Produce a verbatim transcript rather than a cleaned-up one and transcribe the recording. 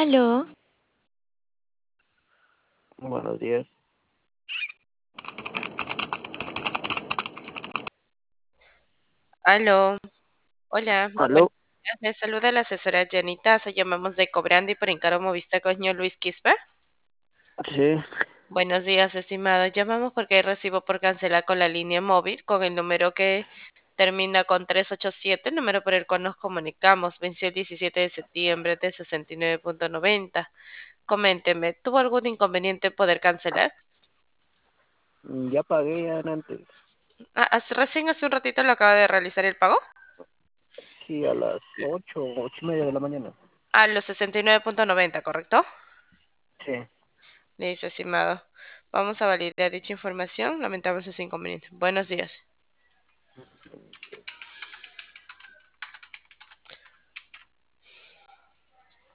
Aló, Buenos días. aló, hola, buenos ¿Aló? días. Le saluda la asesora Janita. Se llamamos de Cobrandi por Encaro Movista con señor Luis Quispe. Sí, Buenos días, estimado. Llamamos porque hay recibo por cancelar con la línea móvil con el número que termina con trescientos ochenta y siete, el número por el cual nos comunicamos. Venció el diecisiete de septiembre de sesenta y nueve punto noventa. Coménteme, ¿tuvo algún inconveniente en poder cancelar? ya pagué ya antes. Ah, hace- recién hace un ratito lo acaba de realizar el pago. Sí, a las ocho, ocho y media de la mañana. A los sesenta y nueve punto noventa, ¿correcto? Sí, Listo, estimado. Vamos a validar dicha información. Lamentamos ese inconveniente. Buenos días.